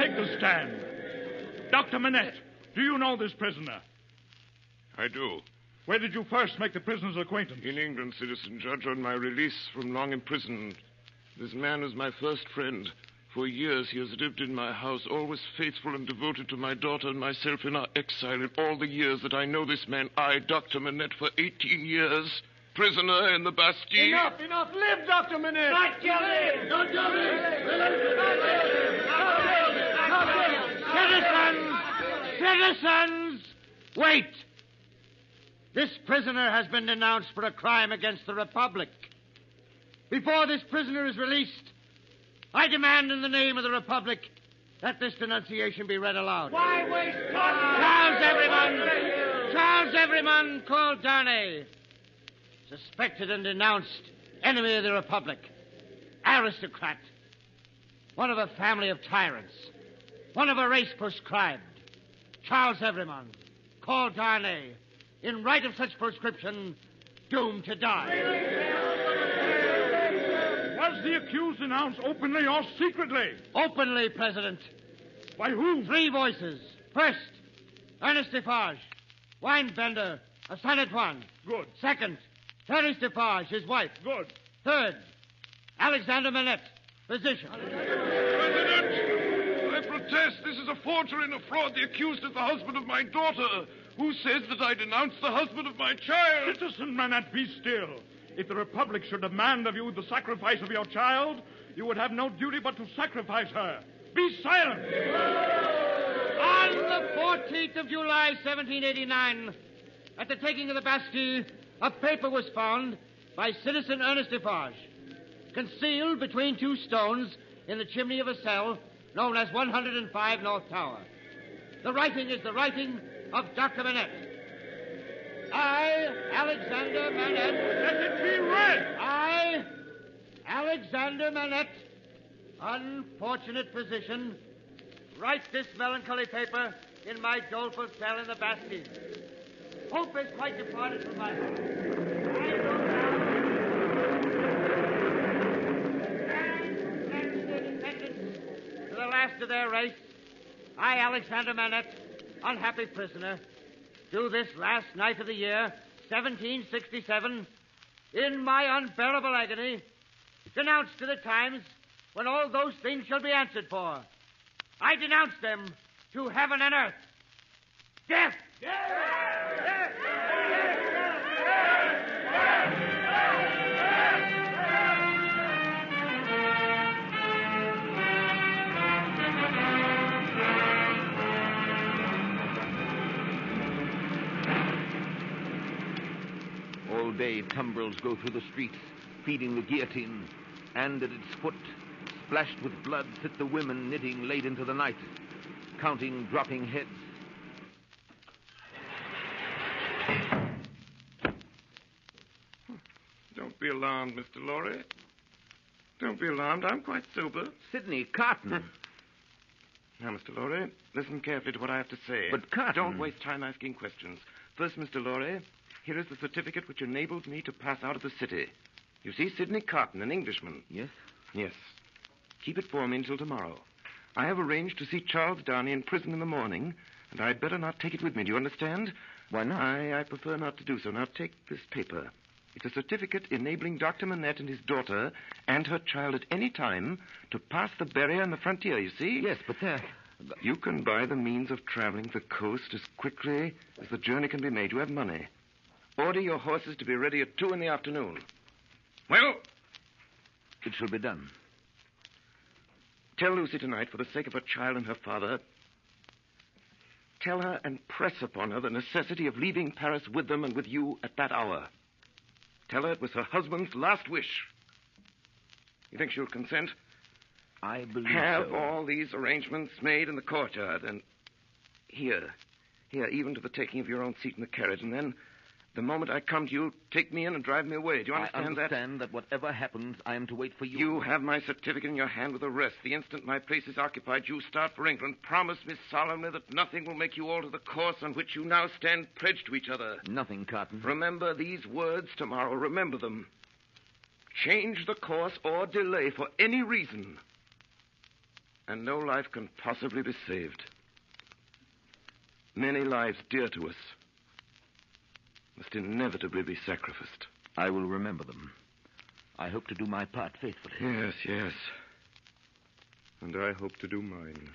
take the stand. Doctor Manette, do you know this prisoner? I do. Where did you first make the prisoner's acquaintance? In England, citizen judge, on my release from long imprisonment. This man was my first friend. For years he has lived in my house, always faithful and devoted to my daughter and myself in our exile. In all the years that I know this man, I, Doctor Manette, for eighteen years, prisoner in the Bastille. Enough, enough. Live, Doctor Manette. Not kill him. Not kill him. Citizens! Citizens! Wait! This prisoner has been denounced for a crime against the Republic. Before this prisoner is released, I demand in the name of the Republic that this denunciation be read aloud. Why waste time? Charles Everyman! Charles Everyman called Darnay. Suspected and denounced enemy of the Republic. Aristocrat. One of a family of tyrants. One of a race proscribed. Charles Everyman called Darnay. In right of such proscription, doomed to die. Was the accused denounced openly or secretly? Openly, President. By whom? Three voices. First, Ernest Defarge, wine vendor of Saint Antoine. Good. Second, Therese Defarge, his wife. Good. Third, Alexander Manette, physician. President, I protest this is a forgery and a fraud. The accused is the husband of my daughter, who says that I denounced the husband of my child. Citizen Manette, be still. If the Republic should demand of you the sacrifice of your child, you would have no duty but to sacrifice her. Be silent. On the fourteenth of July, seventeen eighty-nine, at the taking of the Bastille, a paper was found by citizen Ernest Defarge, concealed between two stones in the chimney of a cell known as one hundred five North Tower. The writing is the writing of Doctor Manette. I, Alexander Manette. Let it be read. I, Alexander Manette, unfortunate physician, write this melancholy paper in my doleful cell in the Bastille. Hope is quite departed from my heart. I go down to the last of their race. I, Alexander Manette, unhappy prisoner, do this last night of the year, seventeen sixty-seven, in my unbearable agony, denounce to the times when all those things shall be answered for. I denounce them to heaven and earth. Death! Death! Death! All day, tumbrils go through the streets, feeding the guillotine, and at its foot, splashed with blood, sit the women knitting late into the night, counting dropping heads. Don't be alarmed, Mister Lorry. Don't be alarmed. I'm quite sober. Sidney Carton. Now, Mister Lorry, listen carefully to what I have to say. But, Carton... Don't waste time asking questions. First, Mister Lorry, here is the certificate which enables me to pass out of the city. You see, Sidney Carton, an Englishman. Yes? Yes. Keep it for me until tomorrow. I have arranged to see Charles Darnay in prison in the morning, and I'd better not take it with me. Do you understand? Why not? I, I prefer not to do so. Now, take this paper. It's a certificate enabling Doctor Manette and his daughter and her child at any time to pass the barrier on the frontier, you see? Yes, but there... You can buy the means of traveling the coast as quickly as the journey can be made. You have money. Order your horses to be ready at two in the afternoon. Well? It shall be done. Tell Lucy tonight, for the sake of her child and her father, tell her and press upon her the necessity of leaving Paris with them and with you at that hour. Tell her it was her husband's last wish. You think she'll consent? I believe Have so. all these arrangements made in the courtyard, and here, here, even to the taking of your own seat in the carriage, and then, the moment I come to you, take me in and drive me away. Do you understand, I understand that? that whatever happens, I am to wait for you. You have my certificate in your hand with the rest. The instant my place is occupied, you start for England. Promise me solemnly that nothing will make you alter the course on which you now stand pledged to each other. Nothing, Carton. Remember these words tomorrow. Remember them. Change the course or delay for any reason, And no life can possibly be saved. Many lives dear to us must inevitably be sacrificed. I will remember them. I hope to do my part faithfully. Yes, yes. And I hope to do mine.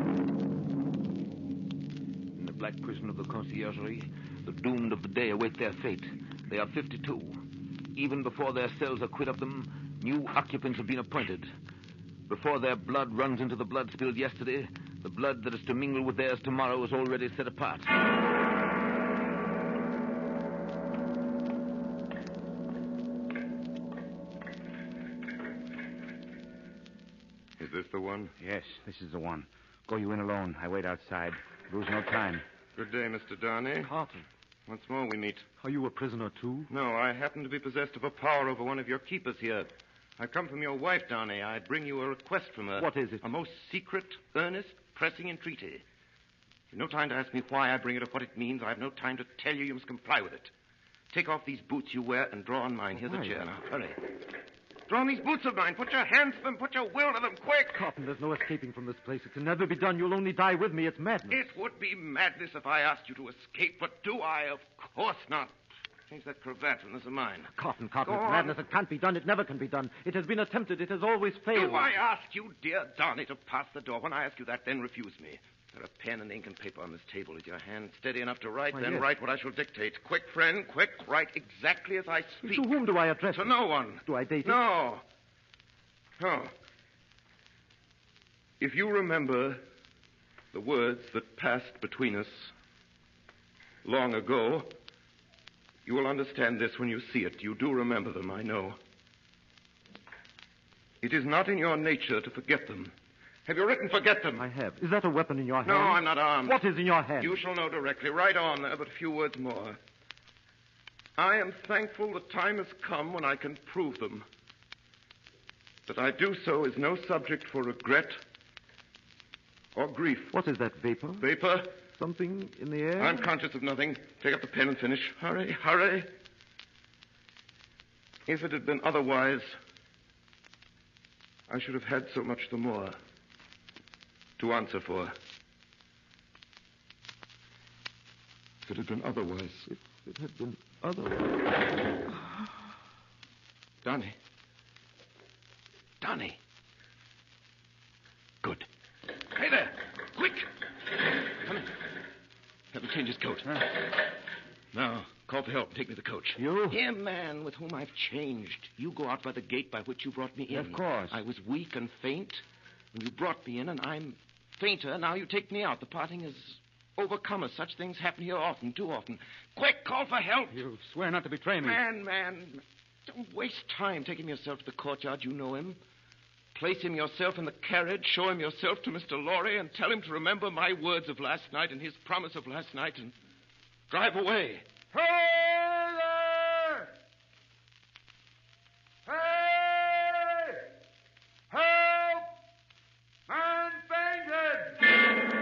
In the black prison of the conciergerie, the doomed of the day await their fate. They are fifty-two. Even before their cells are quit of them, new occupants have been appointed. Before their blood runs into the blood spilled yesterday, the blood that is to mingle with theirs tomorrow is already set apart. Is this the one? Yes, this is the one. Go you in alone. I wait outside. Lose no time. Good day, Mister Darnay. Carton. Once more we meet. Are you a prisoner, too? No, I happen to be possessed of a power over one of your keepers here. I come from your wife, Darnay. I bring you a request from her. What is it? A most secret, earnest, pressing entreaty. You've no time to ask me why I bring it or what it means. I have no time to tell you. You must comply with it. Take off these boots you wear and draw on mine. Here's a chair. Now, hurry. Draw on these boots of mine. Put your hands to them. Put your will to them. Quick. Carton, there's no escaping from this place. It can never be done. You'll only die with me. It's madness. It would be madness if I asked you to escape, but do I? Of course not. Change that cravat and this of mine. Carton, Carton, Go it's on. madness. It can't be done. It never can be done. It has been attempted. It has always failed. Do I ask you, dear Darnay, to pass the door? When I ask you that, then refuse me. There are pen and ink and paper on this table. Is your hand steady enough to write? Why, then yes. write what I shall dictate. Quick, friend, quick. Write exactly as I speak. To whom do I address To it? no one. Do I date it? No. No. If you remember the words that passed between us long ago, you will understand this when you see it. You do remember them, I know. It is not in your nature to forget them. Have you written forget them? I have. Is that a weapon in your hand? No, I'm not armed. What is in your hand? You shall know directly. Write on there, but a few words more. I am thankful the time has come when I can prove them. That I do so is no subject for regret or grief. What is that, vapor? Vapor? Something in the air? I'm conscious of nothing. Take up the pen and finish. Hurry, hurry. If it had been otherwise, I should have had so much the more to answer for. If it had been otherwise. If it had been otherwise. Darnay. Darnay. Good. Hey there. Quick. Come in. Have him change his coat. Huh? Now, call for help. Take me to the coach. You? Him, man, with whom I've changed. You go out by the gate by which you brought me in. Of course. I was weak and faint when you brought me in, and I'm fainter. Now you take me out. The parting has overcome us. Such things happen here often, too often. Quick, call for help. You swear not to betray me. Man, man, don't waste time taking yourself to the courtyard. You know him. Place him yourself in the carriage, show him yourself to Mister Lorry, and tell him to remember my words of last night and his promise of last night, and drive away. Hey there! Hey! Help! Man fainted!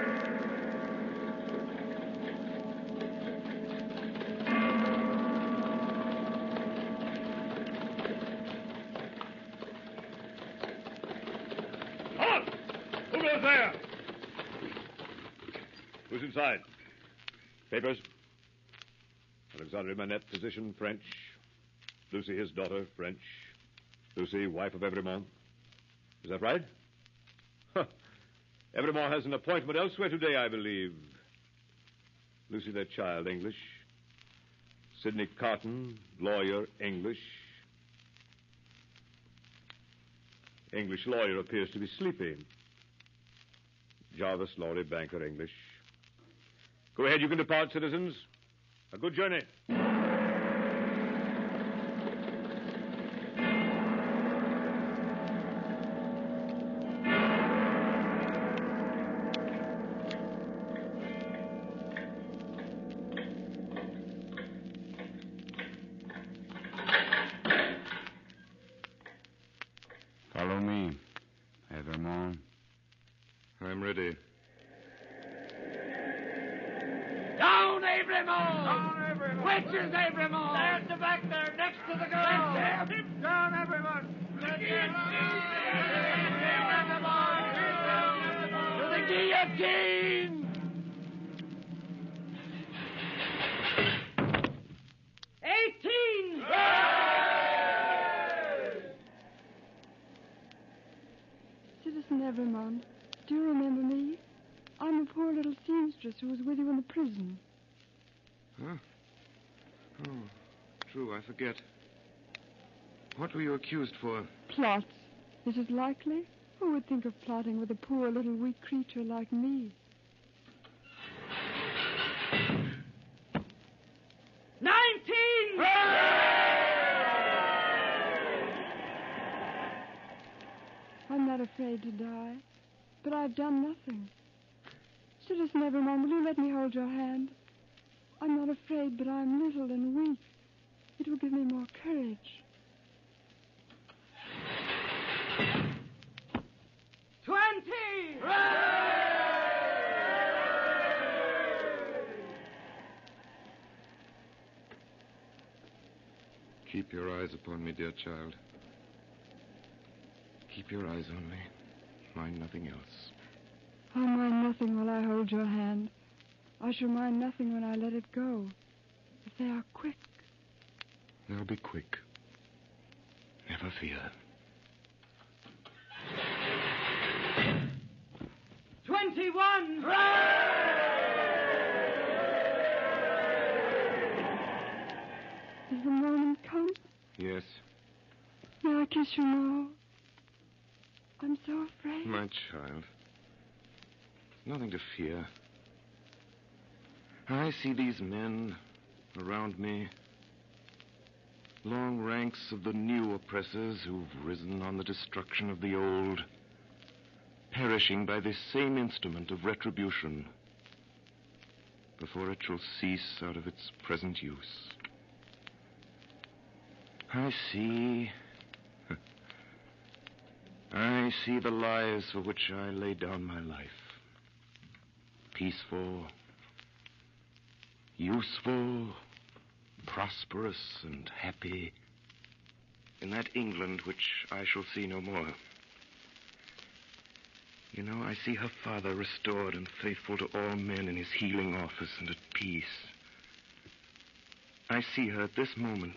Halt! Who goes there? Who's inside? Papers? Alexandre Manette, physician, French. Lucy, his daughter, French. Lucy, wife of Evremont. Is that right? Huh. Evremont has an appointment elsewhere today, I believe. Lucy, their child, English. Sidney Carton, lawyer, English. English lawyer appears to be sleeping. Jarvis Lorry, banker, English. Go ahead, you can depart, citizens. A good journey. Follow me, Evremont. I'm ready. Down, Evremont! Down, Evremont! Which is Evremont? There's the back there, next to the girl. Let's him. Down, everyone. Let's him. Evremont! guillotine! Eighteen! Citizen Evrémonde, do you remember me? I'm a poor little seamstress who was with you in the prison. Huh? Oh, true, I forget. What were you accused for? Plots. Is it likely? Who would think of plotting with a poor little weak creature like me? Nineteen! I'm not afraid to die, but I've done nothing. Citizen Evrémonde, will you let me hold your hand? I'm not afraid, but I'm little and weak. It will give me more courage. Twenty! Keep your eyes upon me, dear child. Keep your eyes on me. Mind nothing else. I'll mind nothing while I hold your hand. I shall mind nothing when I let it go. If they are quick. They'll be quick. Never fear. Twenty-one! Is the moment come? Yes, May I kiss you now? I'm so afraid. my child. Nothing to fear. I see these men around me. Long ranks of the new oppressors who've risen on the destruction of the old, perishing by this same instrument of retribution before it shall cease out of its present use. I see... I see the lives for which I lay down my life. Peaceful, useful, prosperous, and happy in that England which I shall see no more. You know, I see her father restored and faithful to all men in his healing office and at peace. I see her at this moment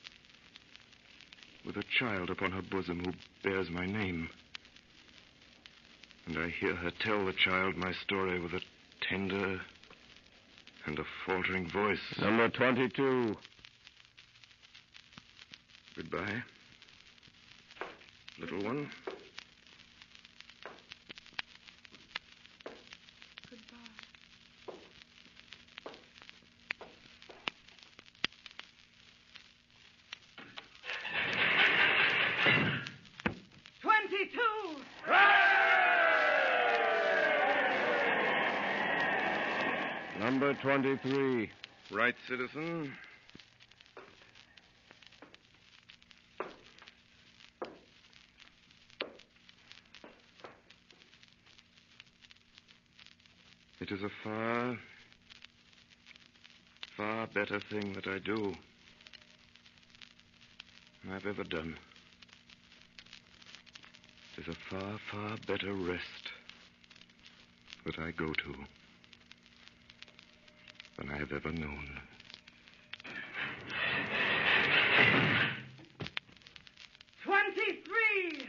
with a child upon her bosom who bears my name. And I hear her tell the child my story with a tender and a faltering voice. Number twenty-two. Goodbye, little one. Twenty-two! Number twenty-three. Right, citizen. It is a far, far better thing that I do than I've ever done. It is a far, far better rest that I go to than I have ever known. Twenty-three!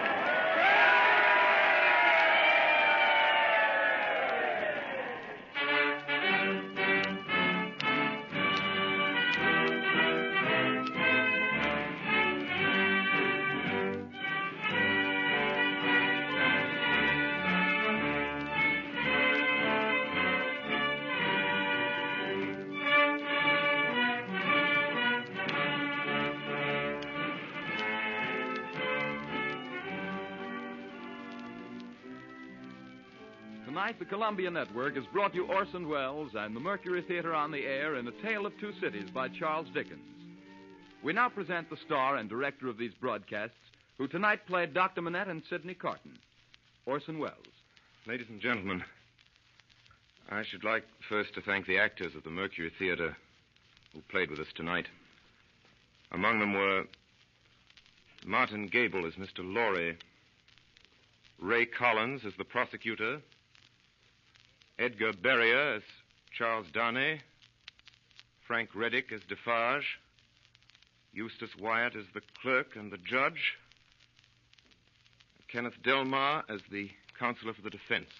Tonight, the Columbia Network has brought you Orson Welles and the Mercury Theater on the Air in A Tale of Two Cities by Charles Dickens. We now present the star and director of these broadcasts, who tonight played Doctor Manette and Sidney Carton, Orson Welles. Ladies and gentlemen, I should like first to thank the actors of the Mercury Theater who played with us tonight. Among them were Martin Gable as Mister Laurie, Ray Collins as the prosecutor, Edgar Berrier as Charles Darnay, Frank Reddick as Defarge, Eustace Wyatt as the clerk and the judge, Kenneth Delmar as the counsellor for the defense,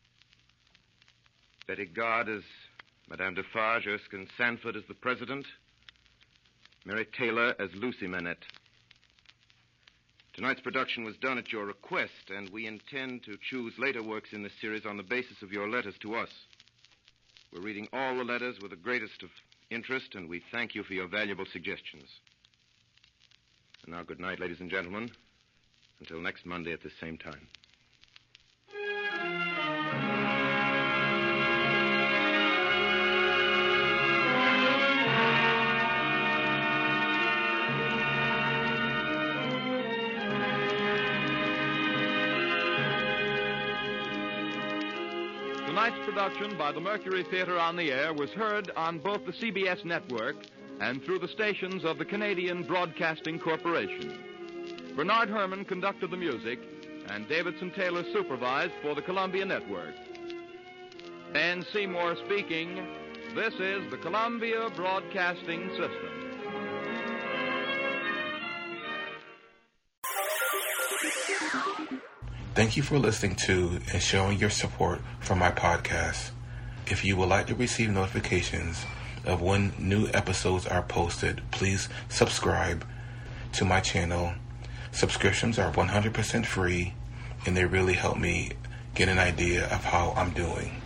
Betty Gard as Madame Defarge, Erskine Sanford as the president, Mary Taylor as Lucy Manette. Tonight's production was done at your request, and we intend to choose later works in this series on the basis of your letters to us. We're reading all the letters with the greatest of interest, and we thank you for your valuable suggestions. And now, good night, ladies and gentlemen. Until next Monday at the same time. Tonight's production by the Mercury Theater on the Air was heard on both the C B S network and through the stations of the Canadian Broadcasting Corporation. Bernard Herrmann conducted the music, and Davidson Taylor supervised for the Columbia Network. Dan Seymour speaking. This is the Columbia Broadcasting System. Thank you for listening to and showing your support for my podcast. If you would like to receive notifications of when new episodes are posted, please subscribe to my channel. Subscriptions are one hundred percent free, and they really help me get an idea of how I'm doing.